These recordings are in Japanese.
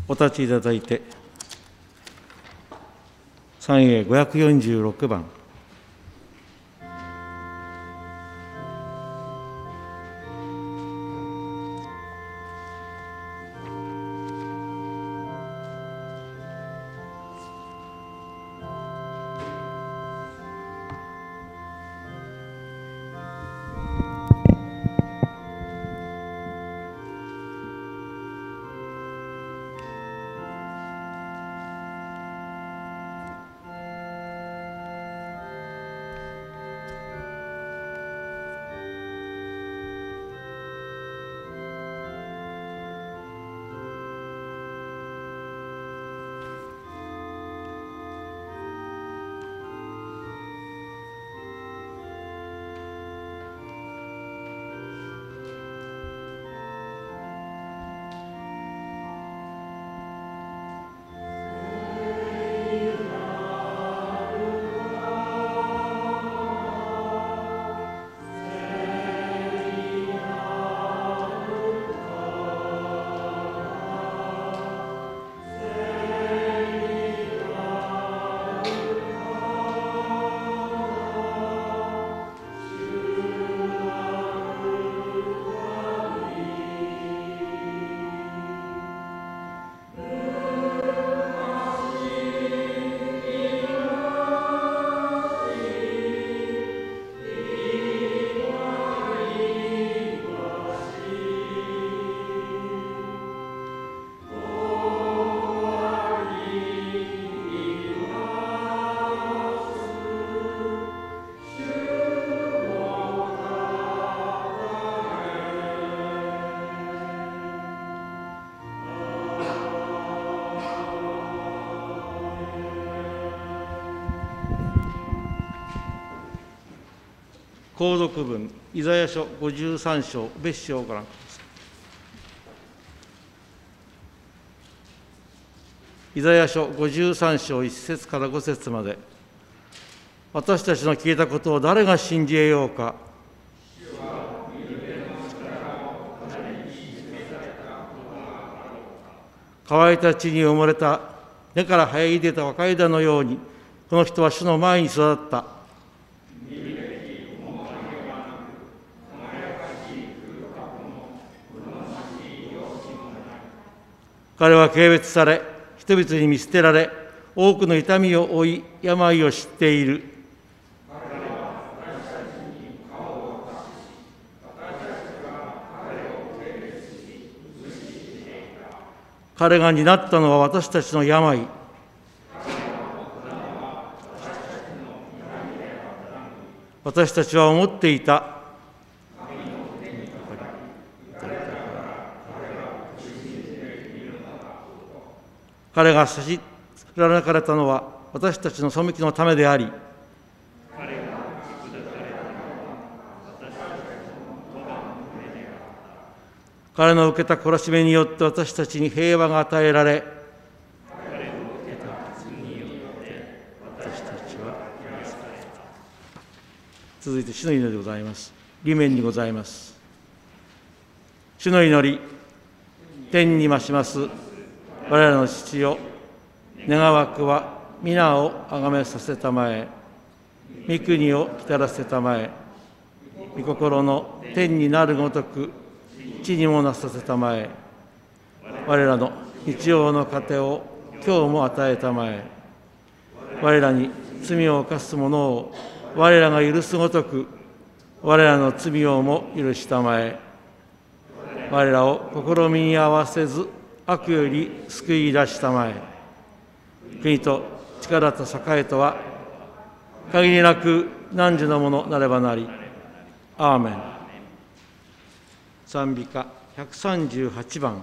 お立ちいただいて、参営546番。購読文、イザヤ書53章、別章をご覧ください。イザヤ書53章1節から5節まで、私たちの聞いたことを誰が信じ得ようか。乾いた地に埋もれた根から生え出た若枝のように、この人は主の前に育った。彼は軽蔑され、人々に見捨てられ、多くの痛みを負い、病を知っている。彼が担ったのは私たちの病。私たちは思っていた。彼が差し貫かれたのは私たちの背きのためであり、彼の受けた懲らしめによって私たちに平和が与えられ、続いて主の祈りでございます。利面にございます。主の祈り、天に増します我らの父よ、願わくは皆をあがめさせたまえ、御国を来たらせたまえ、御心の天になるごとく地にもなさせたまえ、我らの日曜の糧を今日も与えたまえ、我らに罪を犯す者を我らが許すごとく我らの罪をも許したまえ、我らを試みに合わせず悪より救い出したまえ、国と力と栄とは限りなく汝のものなればなり。アーメン。賛美歌138番。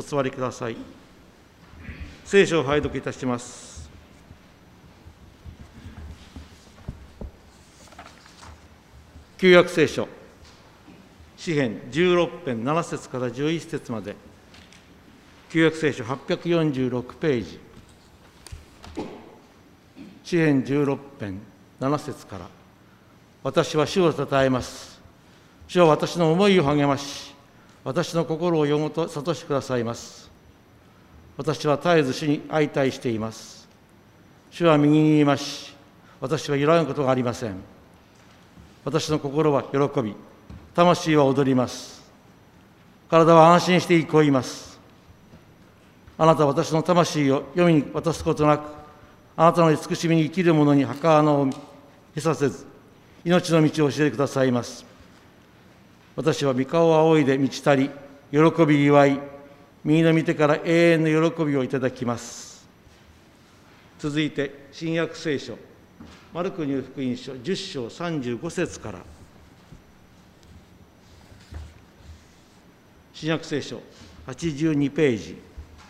座りください。聖書を拝読いたします。旧約聖書、詩編16編7節から11節まで、旧約聖書846ページ、詩編16編7節から、私は主をたたえます。主は私の思いを励まし、私の心をよごと諭してくださいます。私は絶えず主に相対しています。主は右にいまし、私は揺らぐことがありません。私の心は喜び、魂は踊ります。体は安心して憩います。あなたは私の魂を読みに渡すことなく、あなたの慈しみに生きる者に墓穴を見させず、命の道を教えてくださいます。私は御顔を仰いで満ちたり、喜び祝い、右の御手から永遠の喜びをいただきます。続いて、新約聖書、マルコによる福音書10章35節から、新約聖書82ページ、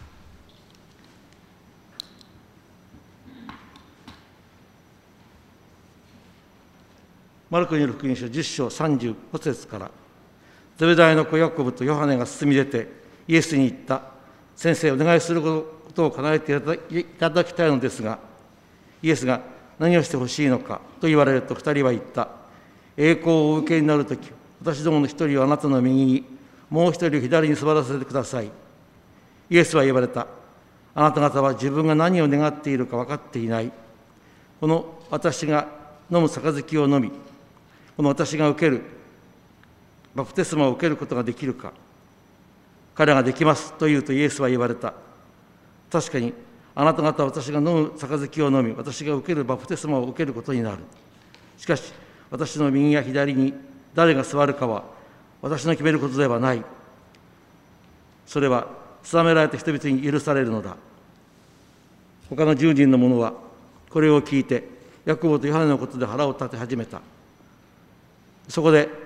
マルコによる福音書10章35節から、ゼベダイの子ヤコブとヨハネが進み出て、イエスに言った。先生、お願いすることを叶えていただきたいのですが、イエスが何をしてほしいのかと言われると、二人は言った。栄光をお受けになるとき、私どもの一人をあなたの右に、もう一人を左に座らせてください。イエスは言われた。あなた方は自分が何を願っているか分かっていない。この私が飲む杯を飲み、この私が受けるバプテスマを受けることができるか。彼ができますと言うとイエスは言われた。確かにあなた方は私が飲む杯を飲み、私が受けるバプテスマを受けることになる。しかし私の右や左に誰が座るかは私の決めることではない。それは定められた人々に許されるのだ。他の10人の者はこれを聞いてヤコブとヨハネのことで腹を立て始めた。そこで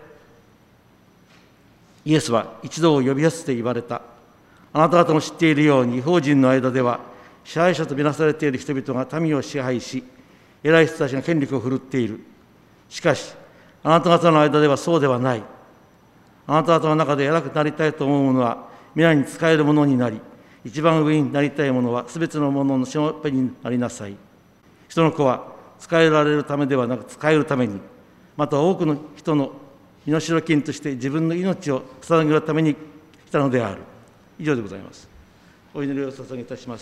イエスは一同を呼び寄せて言われた。あなた方も知っているように、異邦人の間では支配者とみなされている人々が民を支配し、偉い人たちが権力を振るっている。しかしあなた方の間ではそうではない。あなた方の中で偉くなりたいと思う者は皆に仕える者になり、一番上になりたい者はすべての者のしもべになりなさい。人の子は仕えられるためではなく仕えるために、また多くの人の身代金として自分の命を捧げるために来たのである。以上でございます。お祈りを捧げいたします。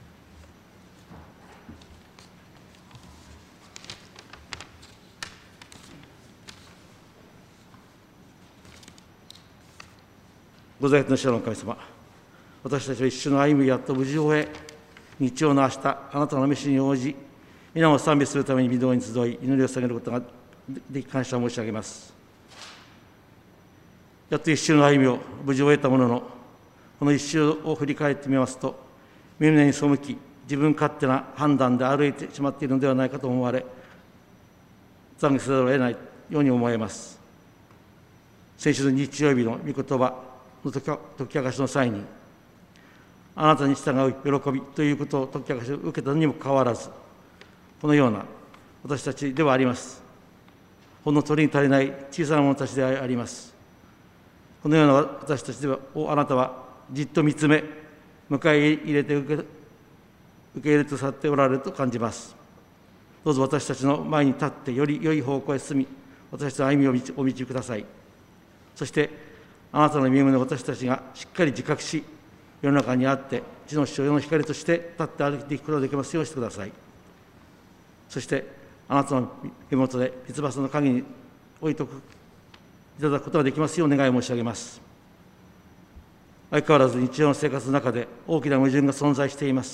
ご在の主の神様、私たちは一緒の歩みやっと無事を終え、日曜の明日、あなたの召しに応じ、皆を賛美するために御堂に集い、祈りを捧げることができ感謝を申し上げます。やっと一周の歩みを無事終えたものの、この一周を振り返ってみますと、胸に背き、自分勝手な判断で歩いてしまっているのではないかと思われ、懺悔せざるを得ないように思えます。先週の日曜日の御言葉の解き明かしの際に、あなたに従う喜びということを解き明かしを受けたのにもかかわらず、このような私たちではあります。ほんの鳥に足りない小さな者たちであります。このような私たちをあなたはじっと見つめ、迎え入れて受け入れて去っておられると感じます。どうぞ私たちの前に立ってより良い方向へ進み、私たちの歩みをお導きください。そしてあなたの身胸を私たちがしっかり自覚し、世の中にあって地の世の光として立って歩いていくことができますようにしてください。そしてあなたの身元で三つ葉の陰に置いておくいただくことができますようお願い申し上げます。相変わらず日常の生活の中で大きな矛盾が存在しています。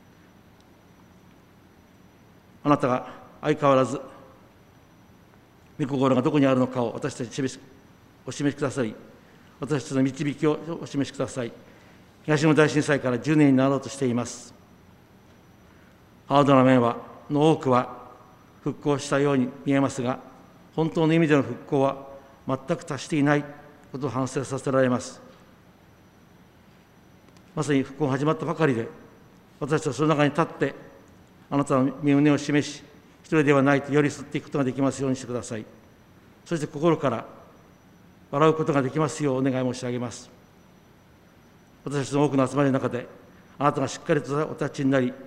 あなたが相変わらず御心がどこにあるのかを私たちにお示しくださり、私たちの導きをお示しください。東日本大震災から10年になろうとしています。ハードな面の多くは復興したように見えますが、本当の意味での復興は全く達していないことを反省させられます。 まさに復興が始まったばかりで、私たちはその中に立って、あなたの身旨を示し、一人ではないと寄り添っていくことができますようにしてください。そして心から笑うことができますようお願い申し上げます。私たちの多くの集まりの中で、あなたがしっかりとお立ちになり、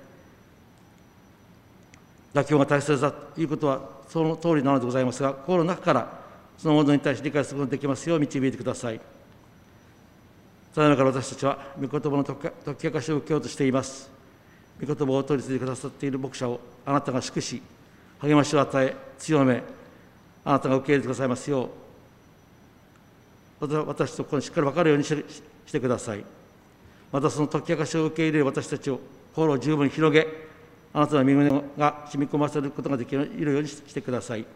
妥協が大切だということはその通りなのでございますが、心の中からそのものに対して理解することができますよう導いてください。ただいまから私たちは御言葉の解き明かしを受けようとしています。御言葉を取り次いでくださっている牧者をあなたが祝し、励ましを与え、強め、あなたが受け入れてくださいますよう、私とここにしっかり分かるようにしてください。またその解き明かしを受け入れる私たちを心を十分に広げ、あなたの御胸が染み込ませることができるようにしてください。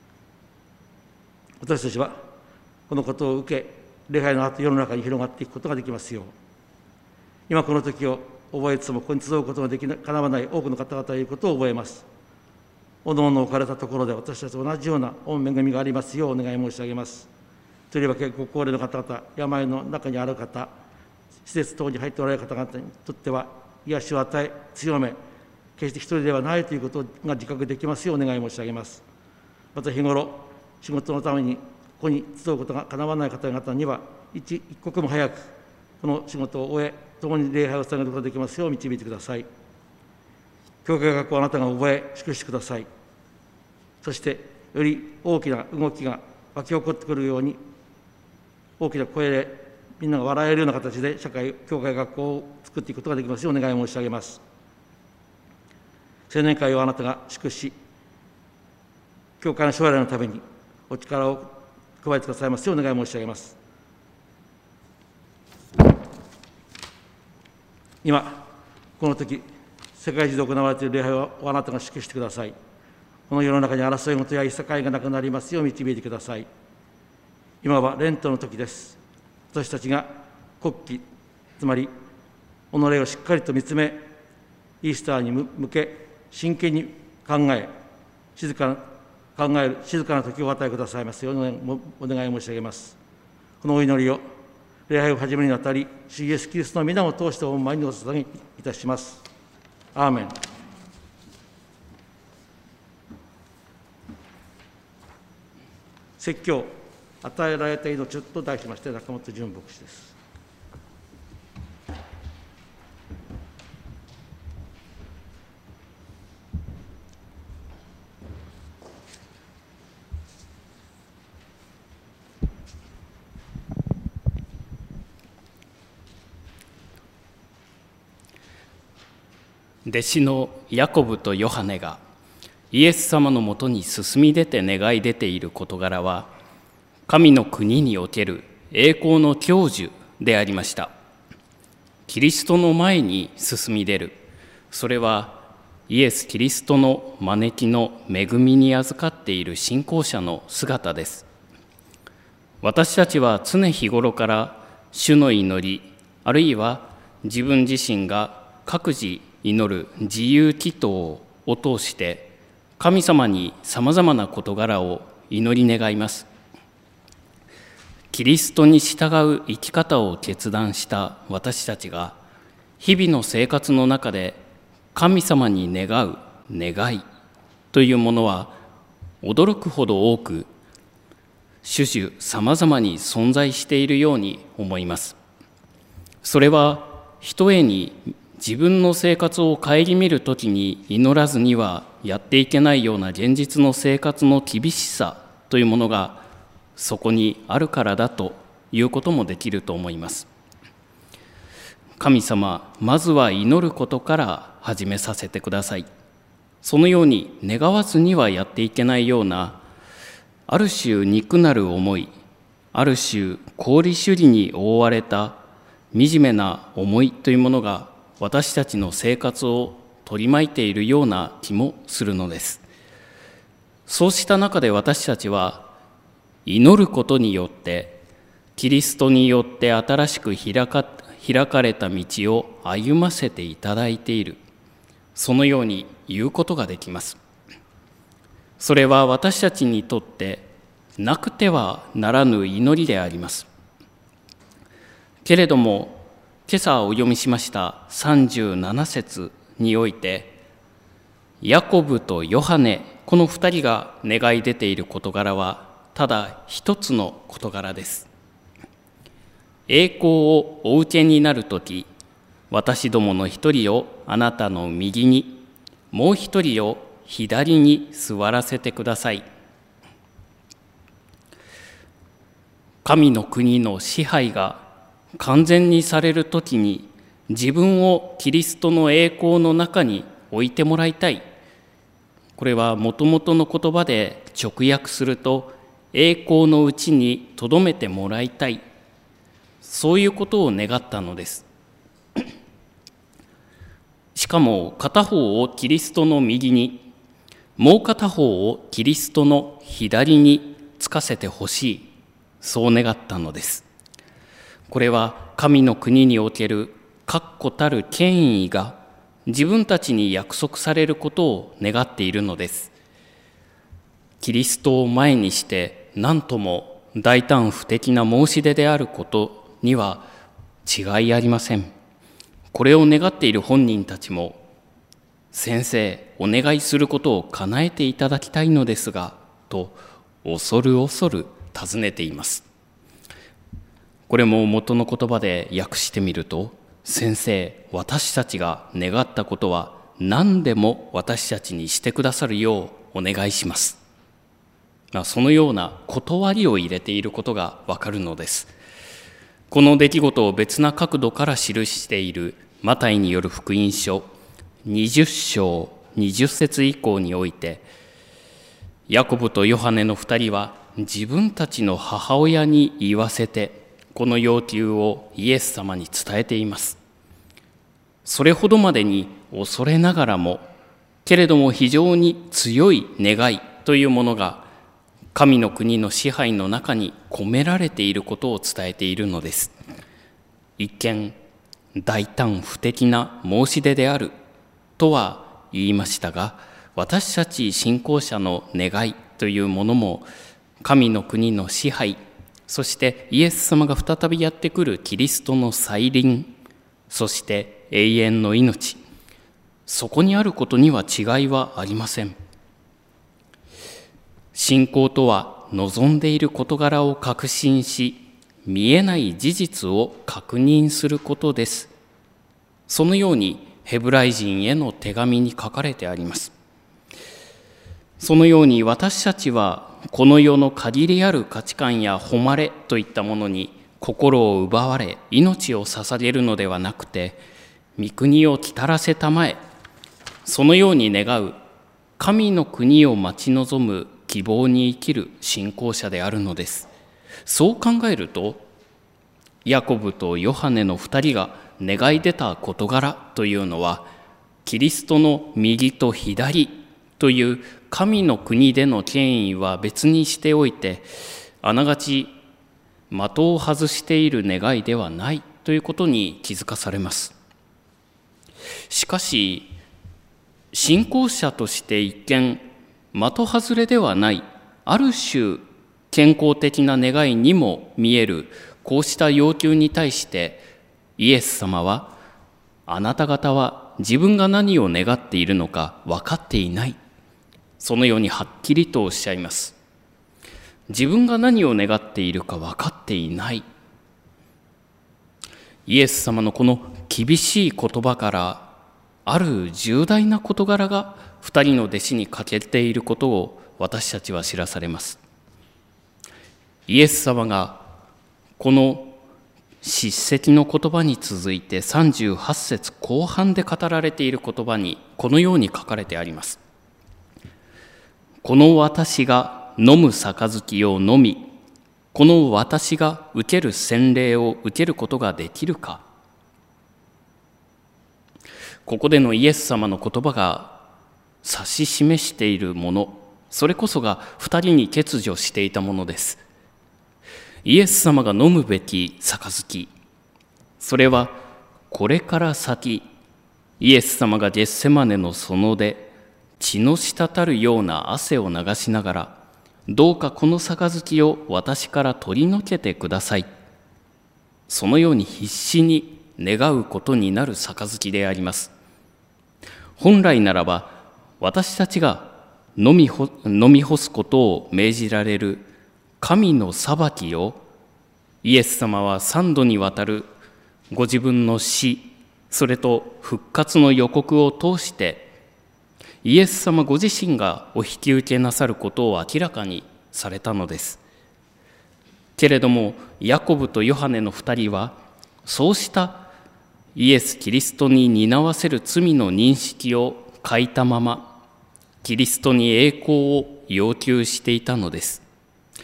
私たちはこのことを受け、礼拝の後世の中に広がっていくことができますよう、今この時を覚えつつもここに集うことがかなわない多くの方々がいることを覚えます。おのおの置かれたところで私たちと同じような御恵みがありますようお願い申し上げます。とりわけご高齢の方々、病の中にある方、施設等に入っておられる方々にとっては癒しを与え、強め、決して一人ではないということが自覚できますようお願い申し上げます。また日頃、仕事のためにここに集うことがかなわない方々には、一刻も早くこの仕事を終え、共に礼拝を捧げることができますよう導いてください。教会学をあなたが覚え、祝してください。そして、より大きな動きが湧き起こってくるように、大きな声でみんなが笑えるような形で教会学校を作っていくことができますようお願い申し上げます。青年会をあなたが祝し、教会の将来のためにお力を加えてくださいますようお願い申し上げます。今、この時、世界中で行われている礼拝をあなたが指揮してください。この世の中に争い事やいさかいがなくなりますよう導いてください。今はレントの時です。私たちが国旗、つまり己をしっかりと見つめ、イースターに向け真剣に考え、静かな時をお与えくださいますようお願い申し上げます。このお祈りを礼拝を始めるにあたり、主イエスキリストの皆を通して御前にお捧げいたします。アーメン。説教、与えられた命と題しまして、中本淳牧師です。 弟子のヤコブとヨハネがイエス様のもとに進み出て願い出ている事柄は、神の国における栄光の享受でありました。キリストの前に進み出る、それはイエス・キリストの招きの恵みに預かっている信仰者の姿です。私たちは常日頃から主の祈り、あるいは自分自身が各自祈る自由祈祷を通して神様にさまざまな事柄を祈り願います。キリストに従う生き方を決断した私たちが日々の生活の中で神様に願う願いというものは驚くほど多く種々さまざまに存在しているように思います。それはひとえに自分の生活を顧みるときに祈らずにはやっていけないような現実の生活の厳しさというものがそこにあるからだということもできると思います。神様、まずは祈ることから始めさせてください。そのように願わずにはやっていけないような、ある種憎なる思い、ある種功利主義に覆われた惨めな思いというものが私たちの生活を取り巻いているような気もするのです。そうした中で私たちは祈ることによってキリストによって新しく開かれた道を歩ませていただいている、そのように言うことができます。それは私たちにとってなくてはならぬ祈りであります。けれども今朝お読みしました37節において、ヤコブとヨハネ、この2人が願い出ている事柄はただ一つの事柄です。栄光をお受けになるとき、私どもの一人をあなたの右に、もう一人を左に座らせてください。神の国の支配が完全にされるときに、自分をキリストの栄光の中に置いてもらいたい。これはもともとの言葉で直訳すると、栄光のうちにとどめてもらいたい。そういうことを願ったのです。しかも片方をキリストの右に、もう片方をキリストの左につかせてほしい。そう願ったのです。これは神の国における確固たる権威が自分たちに約束されることを願っているのです。キリストを前にして何とも大胆不敵な申し出であることには違いありません。これを願っている本人たちも、先生、お願いすることを叶えていただきたいのですが、と恐る恐る尋ねています。これも元の言葉で訳してみると、先生、私たちが願ったことは何でも私たちにしてくださるようお願いします。そのような断りを入れていることがわかるのです。この出来事を別な角度から記しているマタイによる福音書20章20節以降において、ヤコブとヨハネの2人は自分たちの母親に言わせて、この要求をイエス様に伝えています。それほどまでに恐れながらも、けれども非常に強い願いというものが神の国の支配の中に込められていることを伝えているのです。一見大胆不敵な申し出であるとは言いましたが、私たち信仰者の願いというものも、神の国の支配、そしてイエス様が再びやってくるキリストの再臨、そして永遠の命、そこにあることには違いはありません。信仰とは望んでいる事柄を確信し、見えない事実を確認することです。そのようにヘブライ人への手紙に書かれてあります。そのように私たちはこの世の限りある価値観や誉れといったものに心を奪われ、命を捧げるのではなくて、御国を来たらせたまえ、そのように願う神の国を待ち望む希望に生きる信仰者であるのです。そう考えると、ヤコブとヨハネの2人が願い出た事柄というのは、キリストの右と左という神の国での権威は別にしておいて、あながち的を外している願いではないということに気づかされます。しかし、信仰者として一見的外れではない、ある種健康的な願いにも見えるこうした要求に対して、イエス様は、あなた方は自分が何を願っているのか分かっていない、そのようにはっきりとおっしゃいます。自分が何を願っているか分かっていない。イエス様のこの厳しい言葉から、ある重大な事柄が2人の弟子に欠けていることを私たちは知らされます。イエス様がこの叱責の言葉に続いて38節後半で語られている言葉にこのように書かれてあります。この私が飲む杯を飲み、この私が受ける洗礼を受けることができるか。ここでのイエス様の言葉が指し示しているもの、それこそが2人に欠如していたものです。イエス様が飲むべき杯、それはこれから先、イエス様がゲッセマネの園で血の滴るような汗を流しながら、どうかこの杯を私から取り除けてください、そのように必死に願うことになる杯であります。本来ならば私たちが飲み干すことを命じられる神の裁きをイエス様は3度にわたるご自分の死、それと復活の予告を通してイエス様ご自身がお引き受けなさることを明らかにされたのです。けれどもヤコブとヨハネの2人はそうしたイエス・キリストに担わせる罪の認識を欠いたままキリストに栄光を要求していたのです。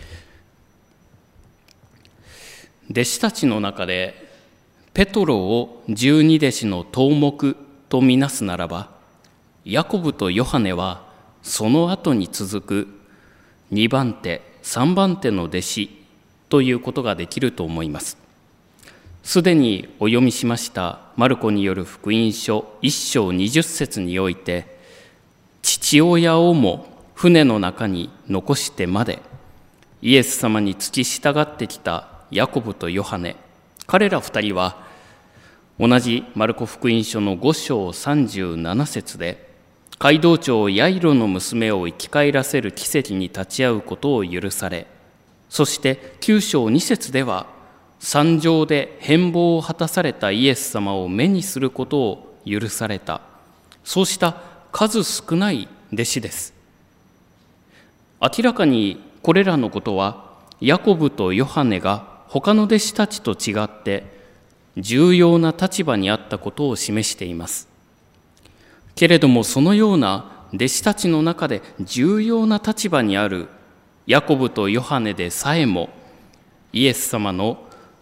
弟子たちの中でペトロを十二弟子の頭目とみなすならば、ヤコブとヨハネはその後に続く2番手、3番手の弟子ということができると思います。すでにお読みしましたマルコによる福音書1章20節において、父親をも船の中に残してまでイエス様に付き従ってきたヤコブとヨハネ、彼ら2人は同じマルコ福音書の5章37節で街道長ヤイロの娘を生き返らせる奇跡に立ち会うことを許され、そして9章2節では山上で変貌を果たされたイエス様を目にすることを許された、そうした数少ない弟子です。明らかにこれらのことはヤコブとヨハネが他の弟子たちと違って重要な立場にあったことを示しています。けれどもそのような弟子たちの中で重要な立場にあるヤコブとヨハネでさえも、イエス様の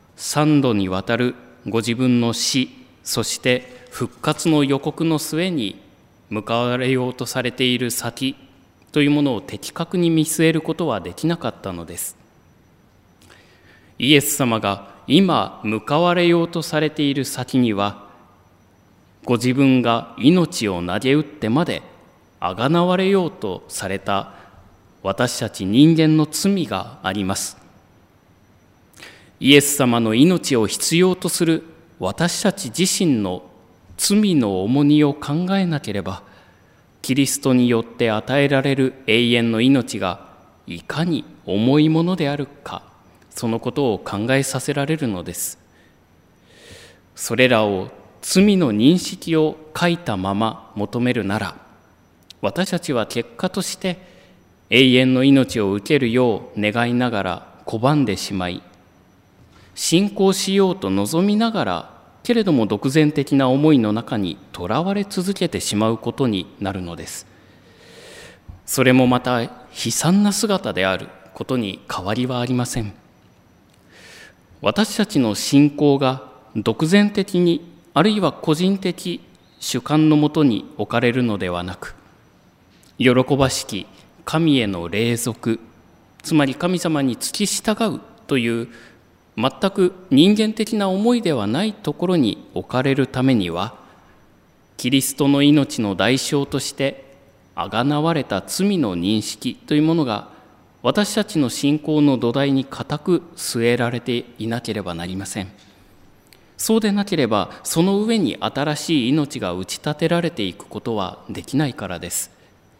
3度にわたるご自分の死、そして復活の予告の末に向かわれようとされている先というものを的確に見据えることはできなかったのです。イエス様が今向かわれようとされている先には、ご自分が命を投げ打ってまであがなわれようとされた私たち人間の罪があります。イエス様の命を必要とする私たち自身の罪の重荷を考えなければ、キリストによって与えられる永遠の命がいかに重いものであるか、そのことを考えさせられるのです。それらを罪の認識を欠いたまま求めるなら、私たちは結果として永遠の命を受けるよう願いながら拒んでしまい、信仰しようと望みながらけれども独善的な思いの中にとらわれ続けてしまうことになるのです。それもまた悲惨な姿であることに変わりはありません。私たちの信仰が独善的に、あるいは個人的主観のもとに置かれるのではなく、喜ばしき神への隷属、つまり神様に付き従うという全く人間的な思いではないところに置かれるためには、キリストの命の代償としてあがなわれた罪の認識というものが私たちの信仰の土台に固く据えられていなければなりません。そうでなければ、その上に新しい命が打ち立てられていくことはできないからです。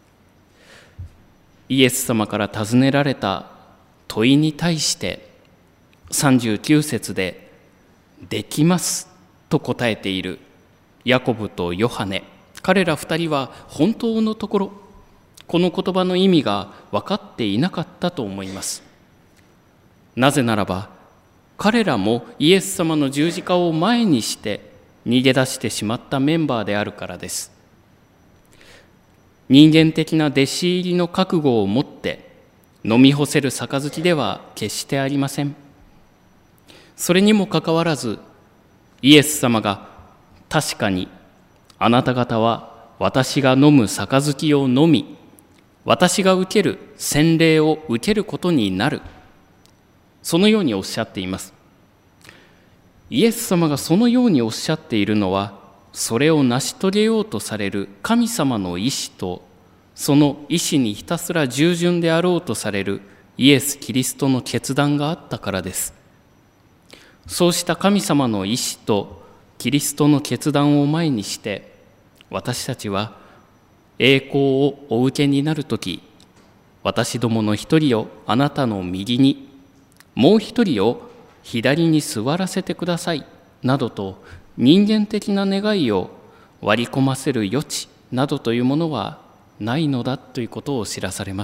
イエス様から尋ねられた問いに対して39節でできますと答えているヤコブとヨハネ、彼ら2人は本当のところこの言葉の意味が分かっていなかったと思います。なぜならば彼らもイエス様の十字架を前にして逃げ出してしまったメンバーであるからです。人間的な弟子入りの覚悟を持って飲み干せる杯では決してありません。それにもかかわらず、イエス様が確かにあなた方は私が飲む杯を飲み、私が受ける洗礼を受けることになる、そのようにおっしゃっています。イエス様がそのようにおっしゃっているのは、それを成し遂げようとされる神様の意志と、その意志にひたすら従順であろうとされるイエス・キリストの決断があったからです。そうした神様の意志とキリストの決断を前にして、私たちは栄光をお受けになるとき、私どもの一人をあなたの右に、もう一人を左に座らせてくださいなどと人間的な願いを割り込ませる余地などというものはないのだということを知らされます。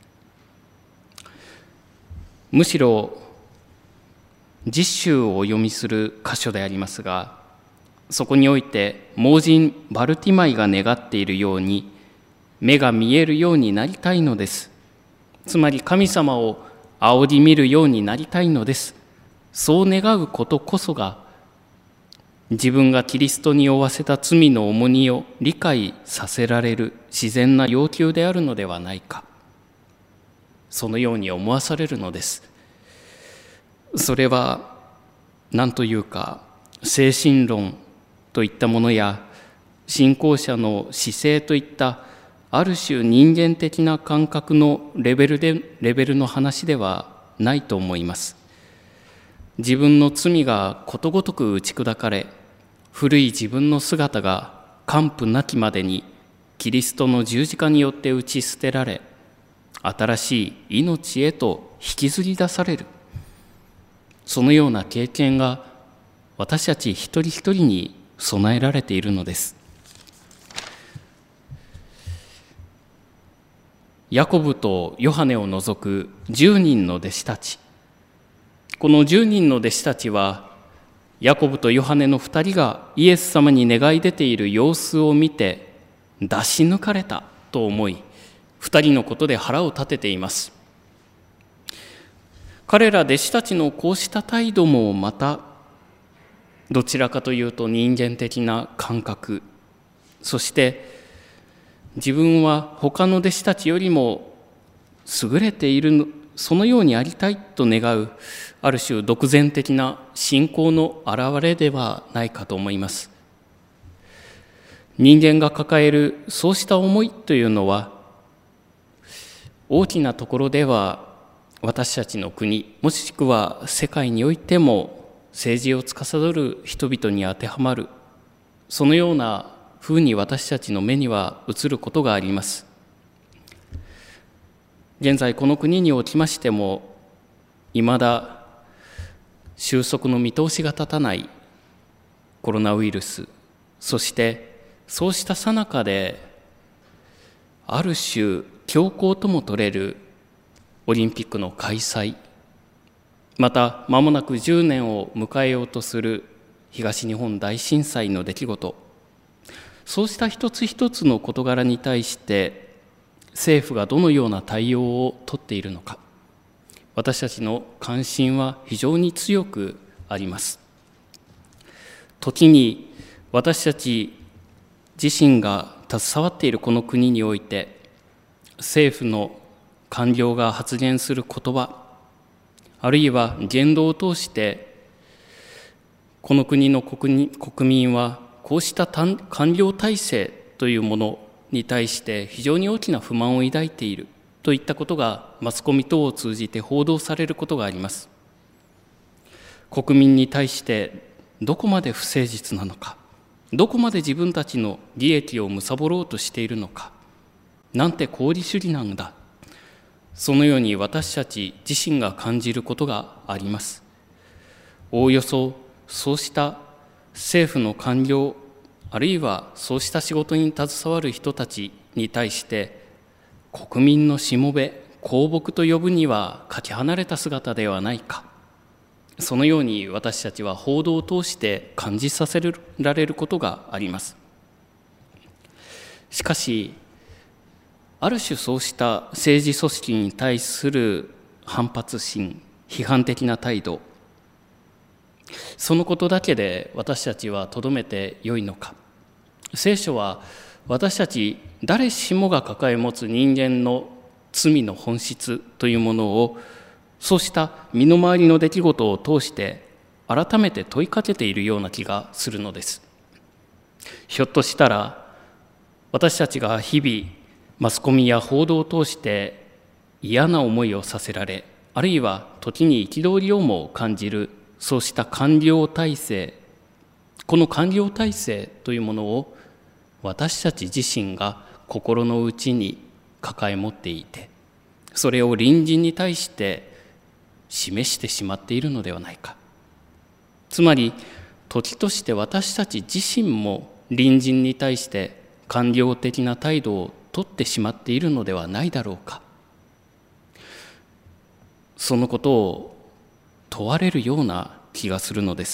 むしろ実習をお読みする箇所でありますが、そこにおいて盲人バルティマイが願っているように、目が見えるようになりたいのです。つまり神様を仰ぎ見るようになりたいのです。そう願うことこそが、自分がキリストに負わせた罪の重荷を理解させられる自然な要求であるのではないか。そのように思わされるのです。それは何というか、精神論といったものや信仰者の姿勢といったある種人間的な感覚のレベルの話ではないと思います。自分の罪がことごとく打ち砕かれ、古い自分の姿が完膚なきまでにキリストの十字架によって打ち捨てられ、新しい命へと引きずり出される。そのような経験が私たち一人一人に備えられているのです。ヤコブとヨハネを除く10人の弟子たち。この10人の弟子たちは、ヤコブとヨハネの2人がイエス様に願い出ている様子を見て、出し抜かれたと思い、2人のことで腹を立てています。彼ら弟子たちのこうした態度もまた、どちらかというと人間的な感覚、そして自分は他の弟子たちよりも優れている、そのようにありたいと願う、ある種独善的な信仰の表れではないかと思います。人間が抱えるそうした思いというのは、大きなところでは私たちの国、もしくは世界においても政治を司る人々に当てはまる、そのようなふうに私たちの目には映ることがあります。現在この国におきましても、いまだ収束の見通しが立たないコロナウイルス、そしてそうした最中で、ある種強行とも取れるオリンピックの開催、また間もなく10年を迎えようとする東日本大震災の出来事、そうした一つ一つの事柄に対して政府がどのような対応をとっているのか、私たちの関心は非常に強くあります。時に私たち自身が携わっているこの国において、政府の官僚が発言する言葉、あるいは言動を通してこの国の国民はこうした官僚体制というものに対して非常に大きな不満を抱いているといったことがマスコミ等を通じて報道されることがあります。国民に対してどこまで不誠実なのか、どこまで自分たちの利益を貪ろうとしているのか、なんて功利主義なんだ、そのように私たち自身が感じることがあります。おおよそそうした政府の官僚、あるいはそうした仕事に携わる人たちに対して、国民のしもべ、公僕と呼ぶにはかけ離れた姿ではないか、そのように私たちは報道を通して感じさせられることがあります。しかし、ある種そうした政治組織に対する反発心、批判的な態度、そのことだけで私たちはとどめてよいのか。聖書は私たち誰しもが抱え持つ人間の罪の本質というものを、そうした身の回りの出来事を通して改めて問いかけているような気がするのです。ひょっとしたら私たちが日々マスコミや報道を通して嫌な思いをさせられ、あるいは時に憤りをも感じるそうした官僚体制、 この完了体制というものを私たち自身が心の内に抱え持っていて、それを隣人に対して示してしまっているのではないか。つまり時として私たち自身も隣人に対して官僚的な態度をとってしまっているのではないだろうか。そのことを問われるような気がするのです。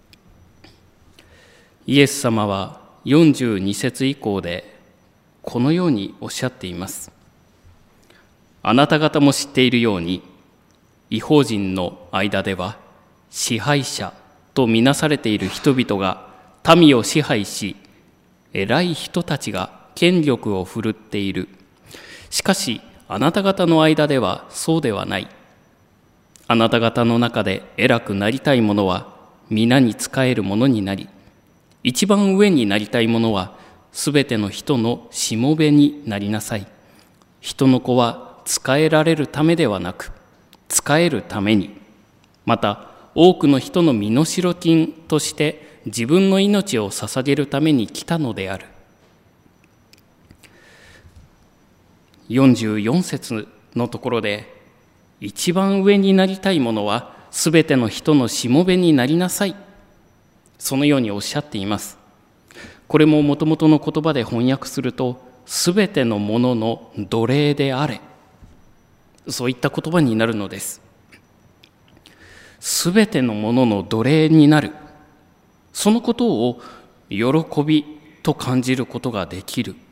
イエス様は42節以降でこのようにおっしゃっています。あなた方も知っているように、異邦人の間では支配者とみなされている人々が民を支配し、偉い人たちが権力を振るっている。しかしあなた方の間ではそうではない。あなた方の中で偉くなりたい者は皆に仕える者になり、一番上になりたい者はすべての人のしもべになりなさい。人の子は仕えられるためではなく、仕えるために、また多くの人の身代金として自分の命を捧げるために来たのである。44節のところで、一番上になりたい者はすべての人のしもべになりなさい。そのようにおっしゃっています。これももともとの言葉で翻訳すると、すべてのものの奴隷であれ。そういった言葉になるのです。すべてのものの奴隷になる。そのことを喜びと感じることができる。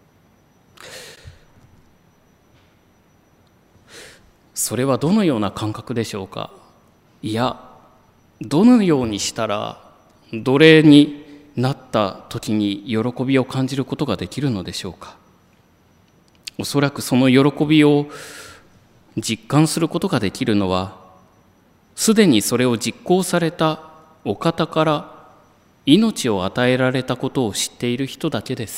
それはどのような感覚でしょうか。いや、どのようにしたら奴隷になった時に喜びを感じることができるのでしょうか。おそらくその喜びを実感することができるのは、すでにそれを実行されたお方から命を与えられたことを知っている人だけです。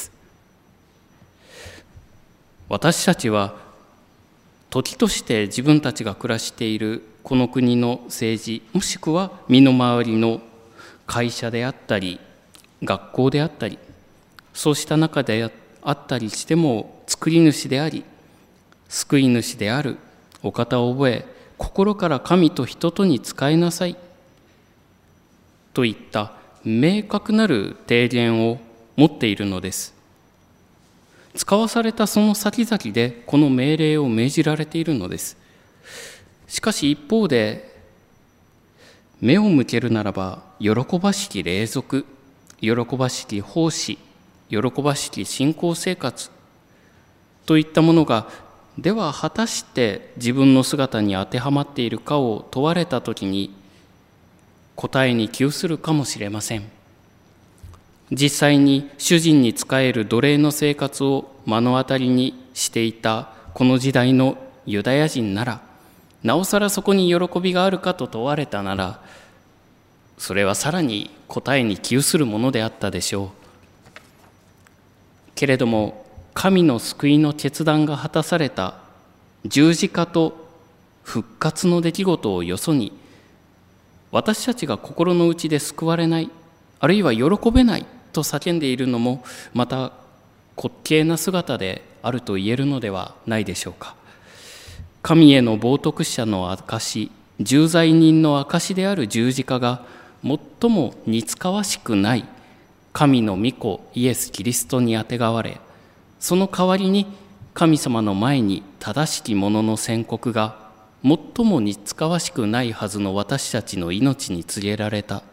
私たちは時として自分たちが暮らしているこの国の政治、もしくは身の回りの会社であったり学校であったり、そうした中であったりしても、作り主であり救い主であるお方を覚え、心から神と人とに仕えなさいといった明確なる提言を持っているのです。使わされたその先々でこの命令を命じられているのです。しかし一方で、目を向けるならば、喜ばしき霊俗、喜ばしき奉仕、喜ばしき信仰生活といったものが、では果たして自分の姿に当てはまっているかを問われたときに、答えに窮するかもしれません。実際に主人に仕える奴隷の生活を目の当たりにしていたこの時代のユダヤ人なら、なおさらそこに喜びがあるかと問われたなら、それはさらに答えに窮するものであったでしょう。けれども、神の救いの決断が果たされた十字架と復活の出来事をよそに、私たちが心の内で救われない、あるいは喜べないと叫んでいるのも、また滑稽な姿であると言えるのではないでしょうか。神への冒涜者の証、重罪人の証である十字架が最も似つかわしくない神の御子イエス・キリストにあてがわれ、その代わりに神様の前に正しきものの宣告が最も似つかわしくないはずの私たちの命に告げられた。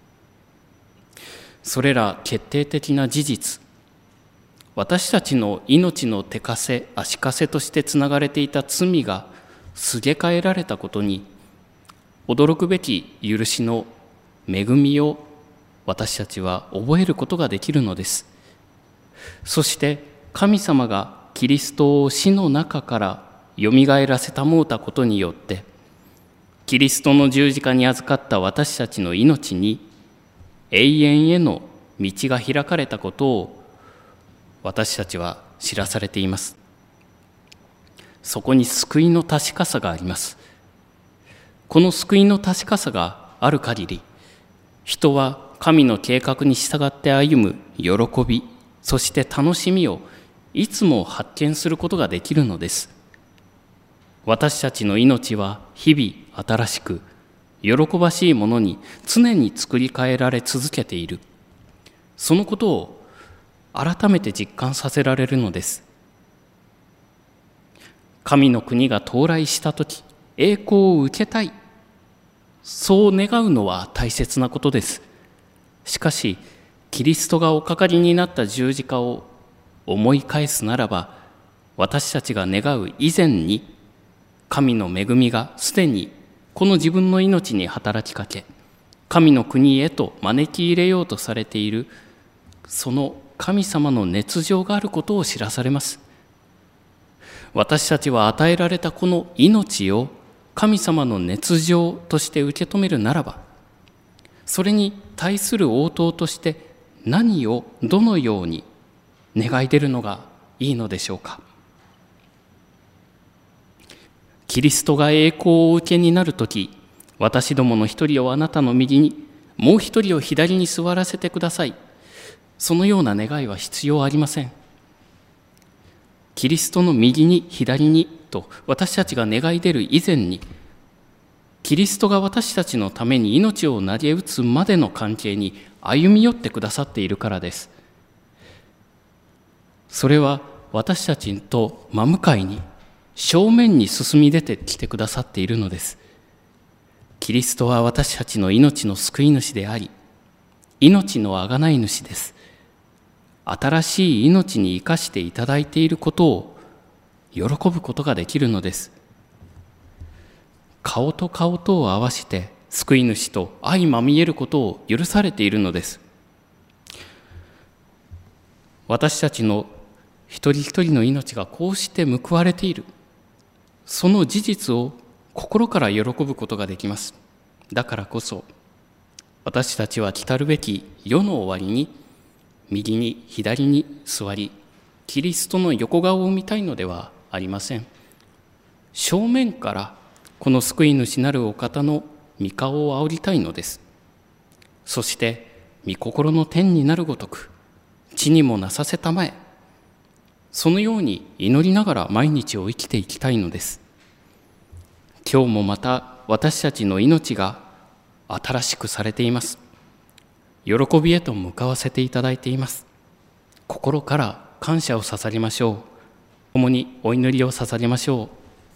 それら決定的な事実、私たちの命の手かせ足かせとしてつながれていた罪がすげ替えられたことに、驚くべき許しの恵みを私たちは覚えることができるのです。そして神様がキリストを死の中からよみがえらせたもうたことによって、キリストの十字架に預かった私たちの命に永遠への道が開かれたことを私たちは知らされています。そこに救いの確かさがあります。この救いの確かさがある限り、人は神の計画に従って歩む喜び、そして楽しみをいつも発見することができるのです。私たちの命は日々新しく、喜ばしいものに常に作り変えられ続けている。そのことを改めて実感させられるのです。神の国が到来したとき、栄光を受けたい。そう願うのは大切なことです。しかし、キリストがおかかりになった十字架を思い返すならば、私たちが願う以前に、神の恵みがすでにこの自分の命に働きかけ、神の国へと招き入れようとされている、その神様の熱情があることを知らされます。私たちは与えられたこの命を神様の熱情として受け止めるならば、それに対する応答として何をどのように願い出るのがいいのでしょうか。キリストが栄光をお受けになるとき、私どもの一人をあなたの右に、もう一人を左に座らせてください。そのような願いは必要ありません。キリストの右に左にと私たちが願い出る以前に、キリストが私たちのために命を投げ打つまでの関係に歩み寄ってくださっているからです。それは私たちと真向かいに正面に進み出てきてくださっているのです。キリストは私たちの命の救い主であり、命の贖い主です。新しい命に生かしていただいていることを喜ぶことができるのです。顔と顔とを合わせて救い主と相まみえることを許されているのです。私たちの一人一人の命がこうして報われている、その事実を心から喜ぶことができます。だからこそ私たちは来たるべき世の終わりに右に左に座り、キリストの横顔を見たいのではありません。正面からこの救い主なるお方の御顔を仰りたいのです。そして御心の天になるごとく地にもなさせたまえ、そのように祈りながら毎日を生きていきたいのです。今日もまた私たちの命が新しくされています。喜びへと向かわせていただいています。心から感謝を捧げましょう。共にお祈りを捧げましょう。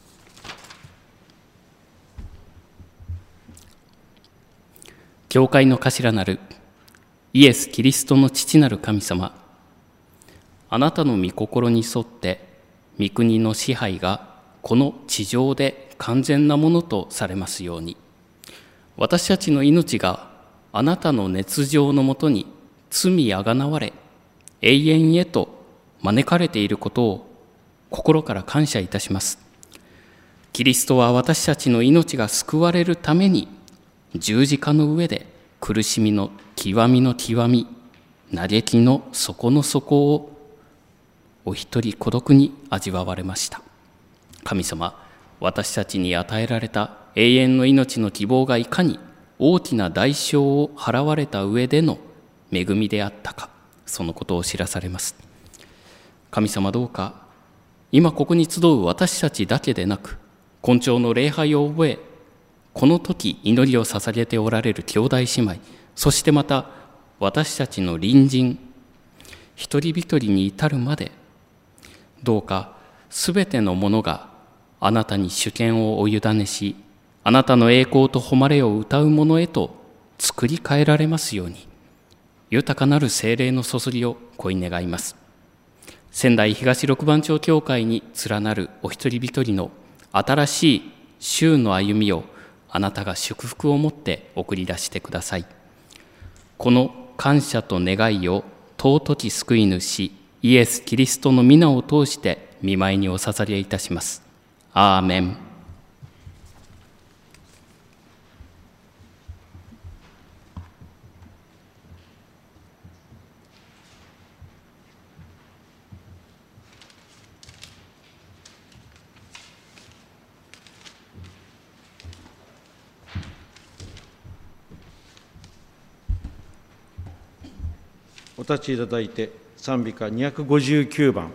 教会の頭なるイエス・キリストの父なる神様、あなたの御心に沿って御国の支配がこの地上で完全なものとされますように、私たちの命があなたの熱情のもとに罪あがなわれ永遠へと招かれていることを心から感謝いたします。キリストは私たちの命が救われるために十字架の上で苦しみの極みの極み、嘆きの底の底をお一人孤独に味わわれました。神様、私たちに与えられた永遠の命の希望がいかに大きな代償を払われた上での恵みであったか、そのことを知らされます。神様、どうか今ここに集う私たちだけでなく、今朝の礼拝を覚え、この時祈りを捧げておられる兄弟姉妹、そしてまた私たちの隣人一人一人に至るまで、どうかすべてのものがあなたに主権をお委ねし、あなたの栄光と誉れを歌うものへと作り変えられますように、豊かなる聖霊の注ぎを恋願います。仙台東六番町教会に連なるお一人一人の新しい週の歩みをあなたが祝福をもって送り出してください。この感謝と願いを尊き救い主イエス・キリストの皆を通して御前にお捧げいたします。アーメン。 立ちいただいて、賛美歌259番。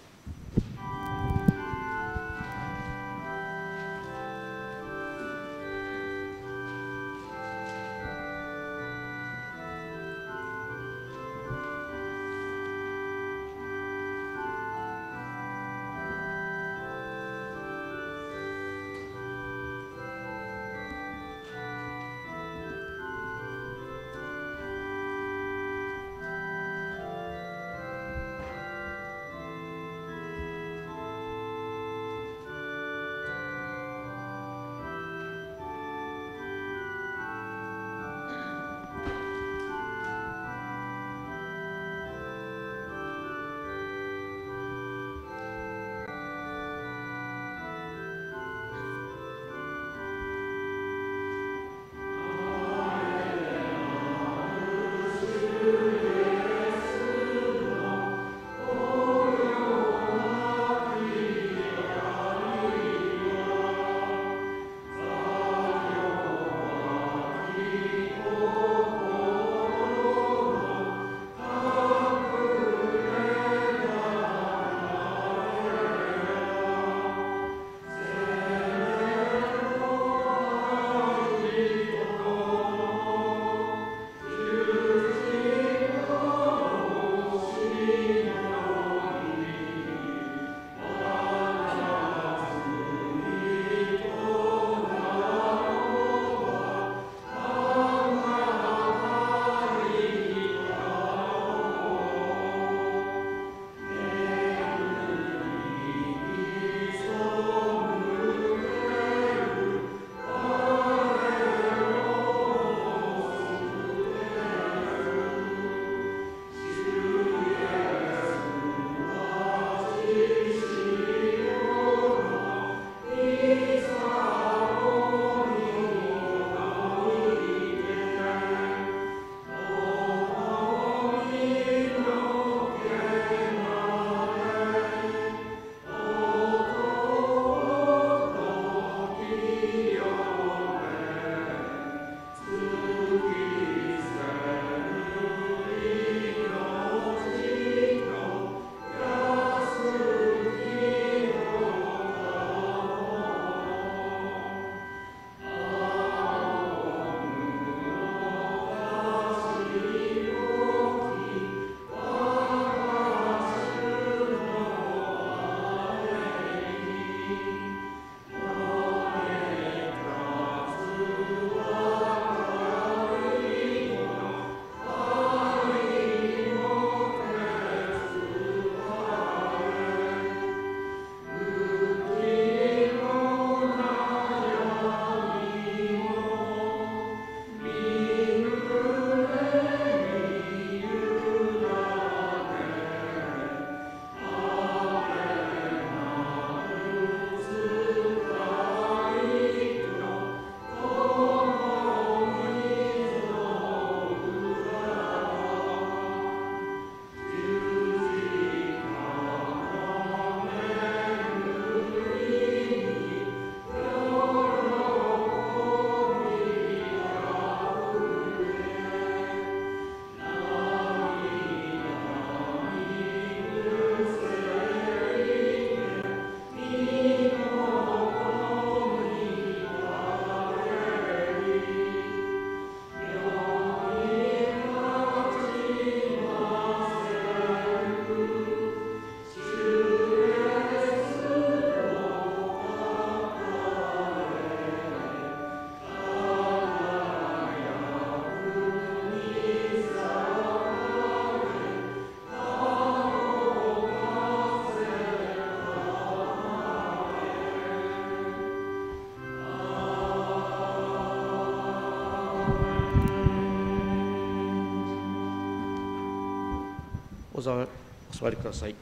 お座りください。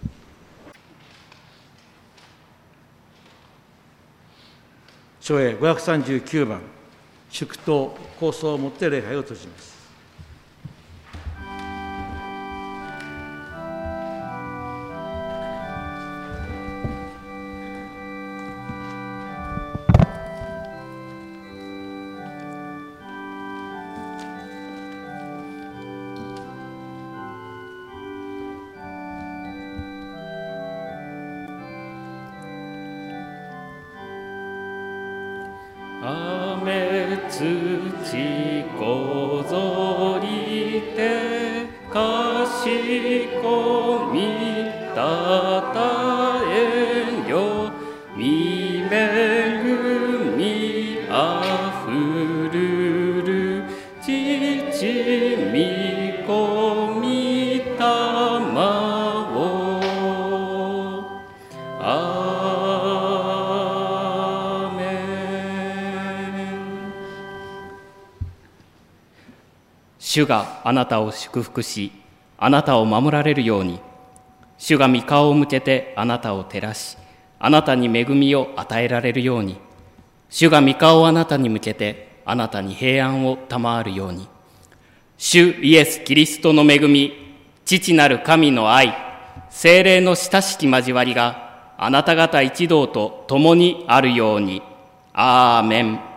署営539番、祝祷、構想をもって礼拝を閉じます。 雨土こぞりてかしこみたたえんよみめぐみあふるるちちみこみたまをアーメン。主があなたを祝福しあなたを守られるように、主が御顔を向けてあなたを照らしあなたに恵みを与えられるように、主が御顔をあなたに向けてあなたに平安を賜るように。主イエス・キリストの恵み、父なる神の愛、聖霊の親しき交わりがあなた方一同と共にあるように。アーメン。